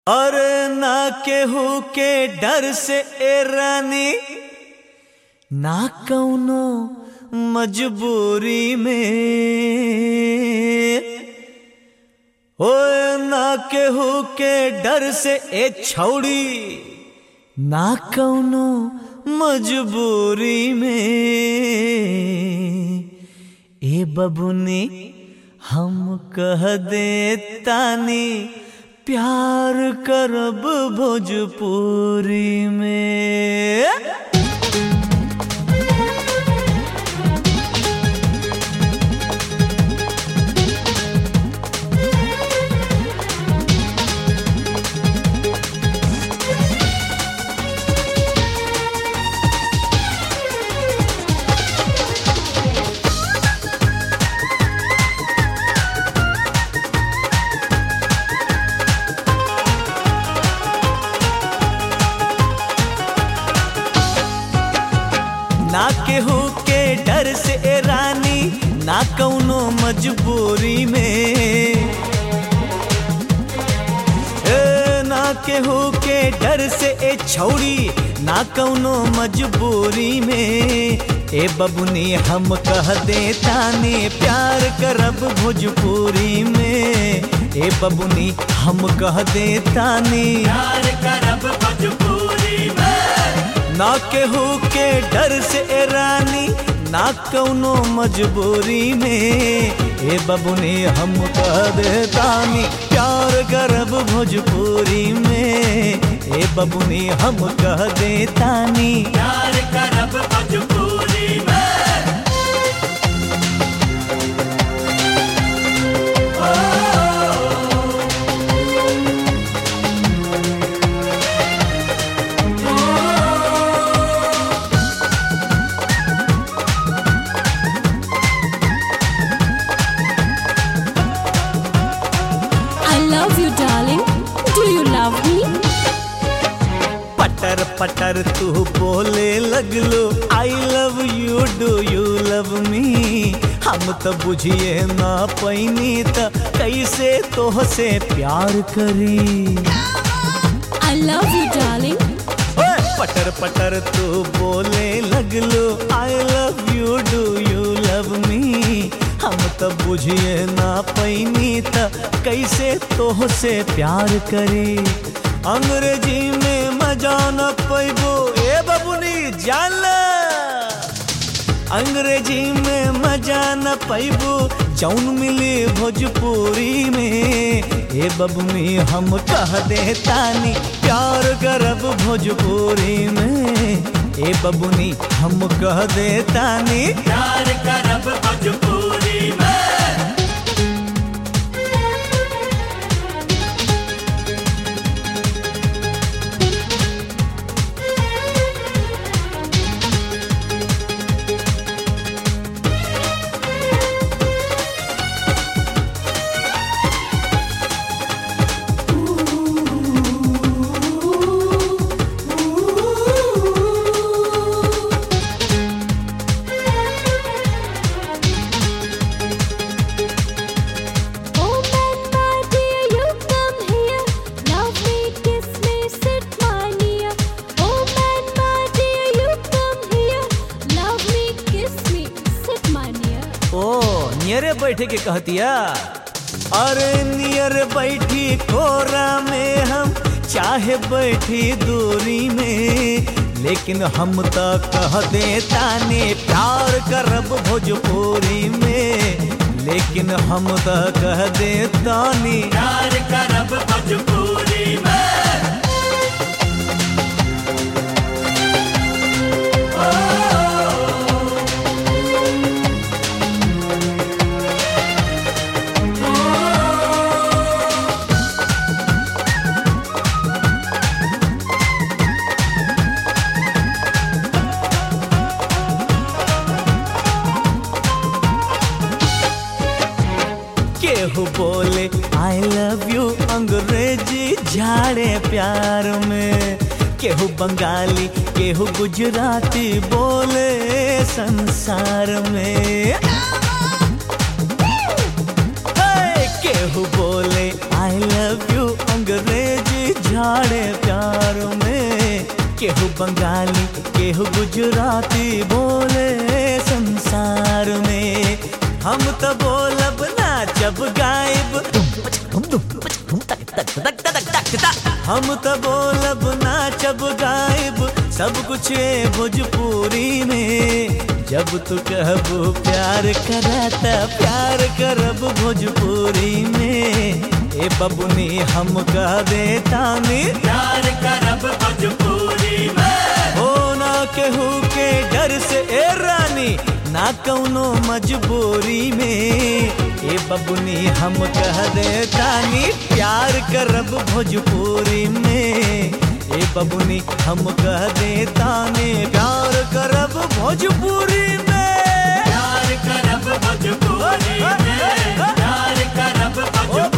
और ना केहू के डर से ए रानी, ना कौनो मजबूरी में, ओ ना केहू के डर से ए छौड़ी, ना कौनो मजबूरी में। ए बबुनी हम कह दे तानी, प्यार करब भोजपुरी में। ना केहू के डर से ए रानी, ना कौनो मजबूरी में, ना केहू के डर से ए छौड़ी, ना कौनो मजबूरी में। ए बबुनी हम कह दे तानी, प्यार करब भोजपुरी में। ए बबुनी हम कह दे तानी, प्यार करब भोजपुरी में। ना केहू के डर से ए रानी, ना कौनो मजबूरी में। ए बबुनी हम कह दे तानी, प्यार करब भोजपुरी में। ए बबुनी हम कह दे तानी, प्यार करब भोजपुरी में। पटर पटर तू बोले लगलो, I love you, do you love me. हम तो बुझिए ना पैनी त कैसे तोहसे प्यार करी। I love you darling। पटर पटर तू बोले लगलो, I love you, do you love me. हम तो बुझिए ना पैनी त कैसे तोहसे प्यार करी। अंग्रेजी में मजा न पैबो ए बबुनी जान ल, अंग्रेजी में मजा न पैबो जौन मिली भोजपुरी में। ए बबुनी हम कह दे तानी, प्यार करब भोजपुरी में। ए बबुनी हम कह दे तानी, प्यार करब भोजपुरी में। नियर बैठे के कहतिया, अरे नियर बैठी कोरा में हम, चाहे बैठी दूरी में। लेकिन हम तो कह दे तानी, प्यार करब भोजपुरी में। लेकिन हम तो कह दे तानी, प्यार करब भोजपुरी में। केहू बोले आई लव यू अंग्रेजी झाड़े प्यार में। केहू बंगाली, केहू गुजराती बोले संसार में। केहू बोले आई लव यू अंग्रेजी उछाड़े प्यार में। केहू बंगाली केहू गुजराती बोले संसार में। हम तो बोलब नाचब गायब, हम तो बोलब नाचब गायब, सब कुछ है भोजपुरी में। जब तू कहबू प्यार करता प्यार करब भोजपुरी में। ए बबुनी हम कह देतानी प्यार करब भोजपुरी में। हो ना केहू के डर से ए रानी, ना कौनो मजबूरी में। ए बबुनी हम कह देतानी प्यार करब भोजपुरी में। ए बबुनी हम कह देतानी प्यार करब भोजपुरी में। प्यार करब भोजपुरी में। प्यार करब भोजपुरी में।